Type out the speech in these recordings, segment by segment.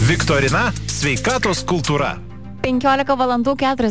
Viktorina sveikatos kultūra. 15 valandų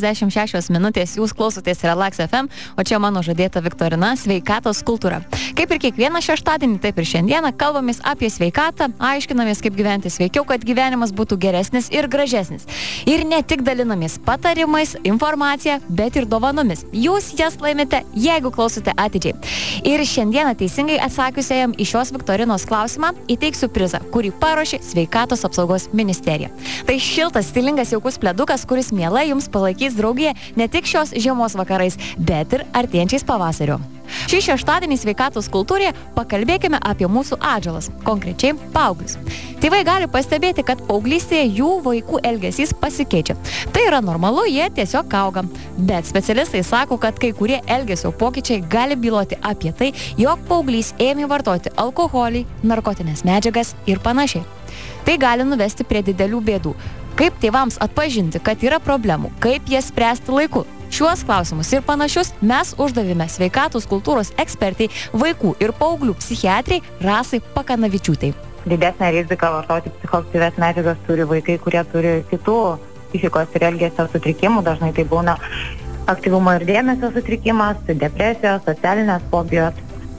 46 minutės jūs klausotės Relax FM, o čia mano žadėta Viktorina sveikatos kultūra. Kaip ir kiekvieną šeštadienį, taip ir šiandieną kalbamės apie sveikatą, aiškinamės, kaip gyventi sveikiau, kad gyvenimas būtų geresnis ir gražesnis. Ir ne tik dalinamės patarimais, informacija, bet ir dovanomis. Jūs jas laimite, jeigu klausote atidžiai. Ir šiandieną teisingai atsakiusiajam į šios Viktorinos klausimą įteiksiu prizą, kurį paruošė Sveikatos apsaugos ministerija. Tai šiltas, stilingas, jaukus pledukas, kuris mielai jums palaikys draugiją ne tik šios žiemos vakarais, bet ir artėjančiais pavasariu. Šį šeštadienį sveikatos kultūrėje pakalbėkime apie mūsų atžalas, konkrečiai paauglius. Tėvai gali pastebėti, kad paauglystėje jų vaikų elgesys pasikeičia. Tai yra normalu, jie tiesiog auga. Bet specialistai sako, kad kai kurie elgesio pokyčiai gali byloti apie tai, jog paauglys ėmė vartoti alkoholį, narkotinės medžiagas ir panašiai. Tai gali nuvesti prie didelių bėdų. Kaip tėvams atpažinti, kad yra problemų, kaip jas spręsti laiku. Šiuos klausimus ir panašius mes uždavėme sveikatos kultūros ekspertai, vaikų ir paauglių psichiatrai Rasai Pakanavičiūtei. Didesnę riziką vartoti psichoaktyvias medžiagas turi vaikai, kurie turi kitų psichikos ir elgesio sutrikimų. Dažnai tai būna aktyvumo ir dėmesio sutrikimas, depresijos, socialinės fobijos.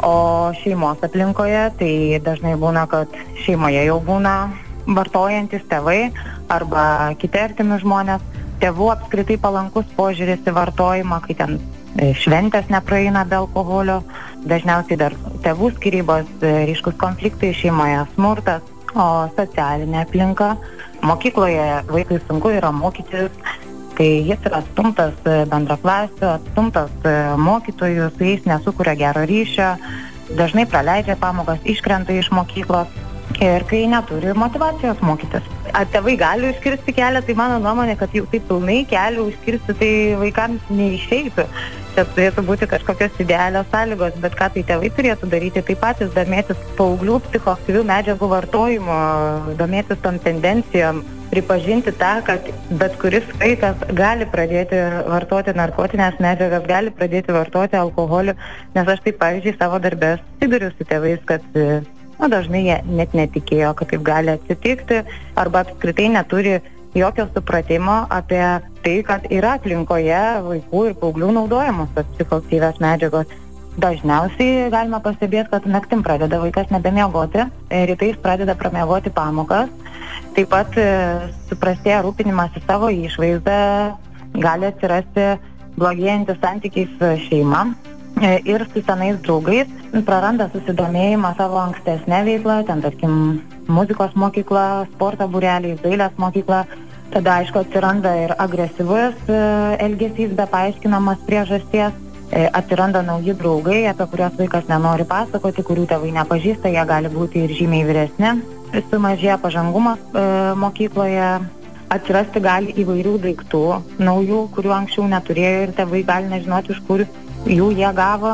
O šeimos aplinkoje tai dažnai būna, kad šeimoje jau būna vartojantis tėvai arba kiti artimi žmonės. Tėvų apskritai palankus požiūris į vartojimą, kai ten šventės nepraeina be alkoholio, dažniausiai dar tėvų skyrybos, ryškus konfliktai šeimoje, smurtas, o socialinė aplinka. Mokykloje vaikui sunku yra mokytis, kai jis yra atstumtas bendraklasių, atstumtas mokytojų, su jais nesukuria gero ryšio, dažnai praleidžia pamokas, iškrenta iš mokyklos. Ir kai neturi motyvacijos mokytis. Ar tėvai gali užkirsti kelią, tai mano nuomonė, kad jau taip pilnai kelių užkirsti, tai vaikams neišeitų. Čia turėtų būti kažkokios idealios sąlygos, bet ką tai tėvai turėtų daryti, tai patys domėtis paauglių psichoaktyvių medžiagų vartojimu, domėtis tom tendencijom, pripažinti tą, kad bet kuris vaikas gali pradėti vartoti narkotinės medžiagas, gali pradėti vartoti alkoholį, nes aš taip, pavyzdžiui, savo darbę susiduriu su tėvais, kad dažnai jie net netikėjo, kad taip gali atsitikti, arba apskritai neturi jokio supratimo apie tai, kad yra aplinkoje vaikų ir paauglių naudojamos tos psichoaktyvios medžiagos. Dažniausiai galima pastebėti, kad naktim pradeda vaikas nebemiegoti, rytais pradeda pramiegoti pamokas, taip pat suprastėja rūpinimas į savo išvaizdą, gali atsirasti blogėjantis santykiai su šeima ir su senais draugais, praranda susidomėjimą savo ankstesnę veiklą, ten tarkim muzikos mokykla, sporto būreliai, dailės mokykla, tada aišku atsiranda ir agresyvus elgesys be paaiškinamos priežasties, atsiranda nauji draugai, apie kuriuos vaikas nenori pasakoti, kurių tėvai nepažįsta, jie gali būti ir žymiai vyresni, sumažėja pažangumas mokykloje, atsirasti gali įvairių daiktų naujų, kurių anksčiau neturėjo ir tėvai gali nežinoti, iš kur jų jie gavo,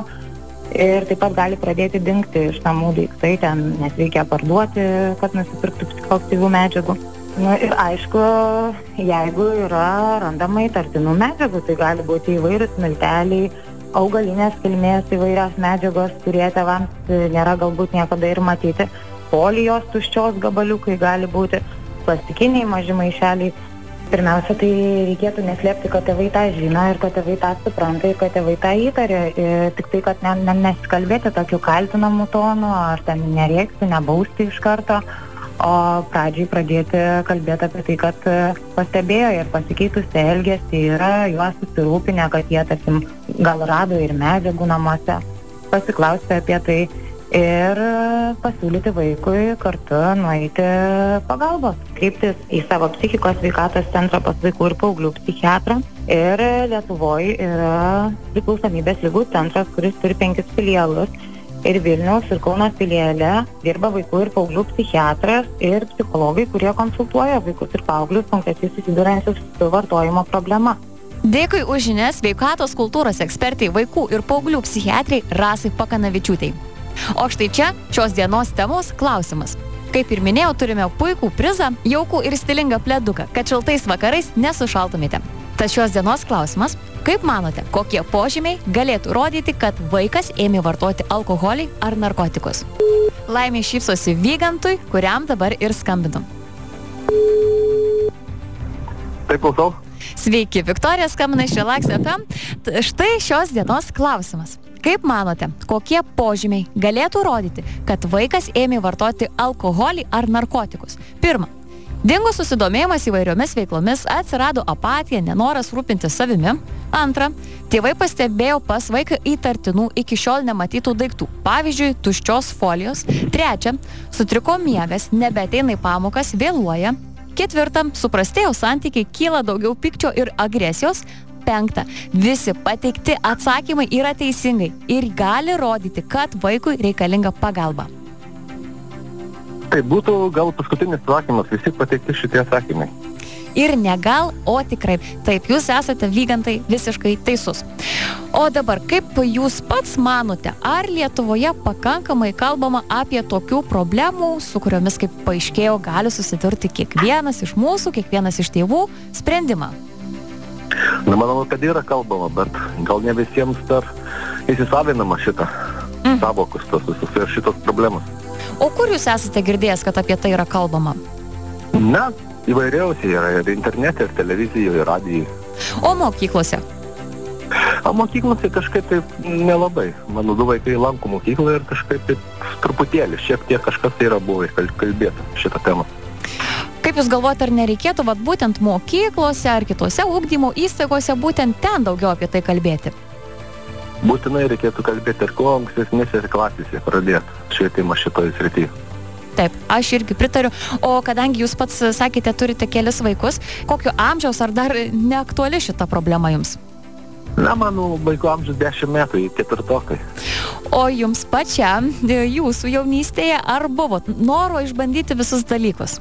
ir taip pat gali pradėti dingti iš namų daiktai, ten nes reikia parduoti, kad nusipirktų psichoaktyvių medžiagų. Ir aišku, jeigu yra randama įtartinų medžiagų, tai gali būti įvairūs milteliai, augalinės kilmės įvairios medžiagos, kurie tėvams nėra galbūt niekada ir matyti, folijos tuščios gabaliukai gali būti, plastikiniai maži maišeliai. Pirmiausia, tai reikėtų neslėpti, kad tėvai tą žino ir kad tėvai tą supranta ir kad tėvai tą įtarė. Tik tai, kad nesikalbėti tokiu kaltinamu tonu, ar ten nerėkti, nebausti iš karto, o pradžiai pradėti kalbėti apie tai, kad pastebėjo ir pasikeitusi elgesį, yra juos susirūpinę, kad jie, tarkim, gal rado ir medžiagų namuose, pasiklausti apie tai ir pasiūlyti vaikui kartu nueiti pagalbos, kreiptis į savo psichikos sveikatos centrą pas vaikų ir paauglių psichiatrą. Ir Lietuvoje yra priklausomybės ligų centras, kuris turi 5 filialus. Ir Vilniaus ir Kauno filiale dirba vaikų ir paauglių psichiatras ir psichologai, kurie konsultuoja vaikus ir paauglius konkrečiai susiduriančius su vartojimo problema. Dėkui už žinias sveikatos kultūros ekspertai vaikų ir paauglių psichiatrai Rasai Pakanavičiūtei. O štai čia šios dienos temos klausimas. Kaip ir minėjau, turime puikų prizą, jaukų ir stilingą pleduką, kad šaltais vakarais nesušaltumėte. Tad šios dienos klausimas, kaip manote, kokie požymiai galėtų rodyti, kad vaikas ėmė vartoti alkoholį ar narkotikus? Laimė šypsosi Vygantui, kuriam dabar ir skambinu. Taip, klausau. Sveiki, Viktorija skambina iš Relax FM. Štai šios dienos klausimas. Kaip manote, kokie požymiai galėtų rodyti, kad vaikas ėmė vartoti alkoholį ar narkotikus? Pirma, dingo susidomėjimas įvairiomis veiklomis, atsirado apatija, nenoras rūpintis savimi. Antra, tėvai pastebėjo pas vaiką įtartinų iki šiol nematytų daiktų, pavyzdžiui, tuščios folijos. Trečia, sutriko miegas, nebeateina į pamokas, vėluoja. Ketvirta, suprastėjo santykiai, kyla daugiau pykčio ir agresijos. Penkta, visi pateikti atsakymai yra teisingai ir gali rodyti, kad vaikui reikalinga pagalba. Tai būtų gal paskutinis atsakymas, visi pateikti šitie atsakymai. Ir ne gal, o tikrai. Taip, jūs esate Vygantai visiškai teisus. O dabar, kaip jūs pats manote, ar Lietuvoje pakankamai kalbama apie tokių problemų, su kuriomis, kaip paaiškėjo, gali susidurti kiekvienas iš mūsų, kiekvienas iš tėvų, sprendimą? Na, manau, kad yra kalbama, bet gal ne visiems dar įsisavinama šitą savokus, ir šitos problemas. O kur jūs esate girdėjęs, kad apie tai yra kalbama? Na, įvairiausiai yra ir internete, ir televizijoje, ir radijoje. O mokyklose? O mokyklose kažkaip taip nelabai. Mano 2 vaikai lanko mokyklą ir kažkaip taip truputėlį, šiek tiek kažkas tai yra buvo kalbėta šitą temą. Kaip jūs galvojate, ar nereikėtų būtent mokyklose ar kitose ugdymo įstaigose būtent ten daugiau apie tai kalbėti? Būtinai reikėtų kalbėti ir kuo ankstesnėse klasėse pradėti švietimą šitoje srityje. Taip, aš irgi pritariu. O kadangi jūs pats sakėte, turite kelis vaikus, kokio amžiaus ar dar neaktuali šita problema jums? Na, mano vaiko amžius 10 metų, 4. O jums pačiam, jūsų jaunystėje, ar buvo noro išbandyti visus dalykus?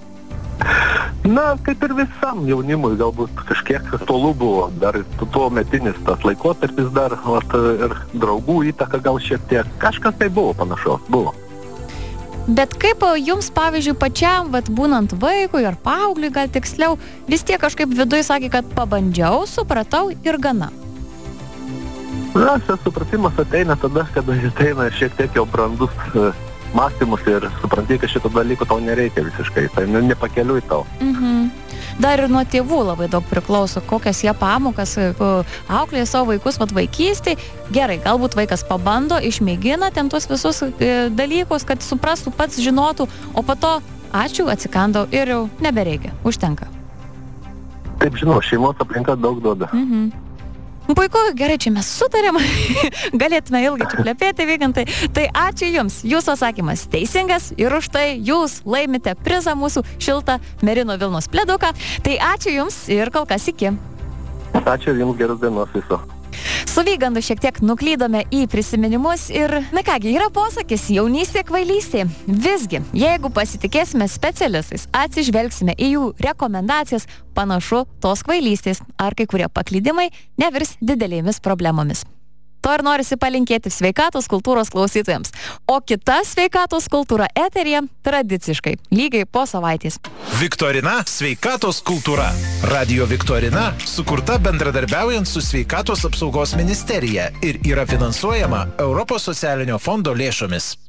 Na, kaip ir visam jaunimui, galbūt kažkiek tolų buvo, dar tuo metinis tas laikotarpis dar, ir draugų įtaka gal šiek tiek, kažkas tai buvo panašaus, buvo. Bet kaip jums, pavyzdžiui, pačiam, būnant vaikui ar paaugliui, gal tiksliau, vis tiek kažkaip viduj sakė, kad pabandžiau, supratau ir gana? Na, supratimas ateina tada, kada ateina šiek tiek jau brandus mąstymus ir supranti, kad šito dalyko tau nereikia visiškai, tai nepakeliui tau. Dar ir nuo tėvų labai daug priklauso, kokias jie pamokas auklėja savo vaikus vaikystėj. Gerai, galbūt vaikas pabando, išmėgina ten tuos visus dalykus, kad suprastų, pats žinotų, o po to ačiū, atsikandau ir jau nebereikia, užtenka. Taip, žinau, šeimos aplinka daug duoda. Puiku, gerai, čia mes sutarėm, galėtume ilgai čia plepėti, Vygantai. Tai ačiū Jums, Jūsų atsakymas teisingas ir už tai Jūs laimite prizą mūsų šiltą merino vilnos pleduką. Tai ačiū Jums ir kol kas iki. Ačiū Jums, geros dienos viso. Su Vygandu šiek tiek nuklydome į prisiminimus ir, na kągi, yra posakis jaunystė kvailystė. Visgi, jeigu pasitikėsime specialistais, atsižvelgsime į jų rekomendacijas, panašu, tos kvailystės ar kai kurie paklydimai nevirs didelėmis problemomis. To ir norisi palinkėti sveikatos kultūros klausytojams. O kita sveikatos kultūra eteryje tradiciškai, lygiai po savaitės. Viktorina sveikatos kultūra. Radio Viktorina sukurta bendradarbiaujant su Sveikatos apsaugos ministerija ir yra finansuojama Europos socialinio fondo lėšomis.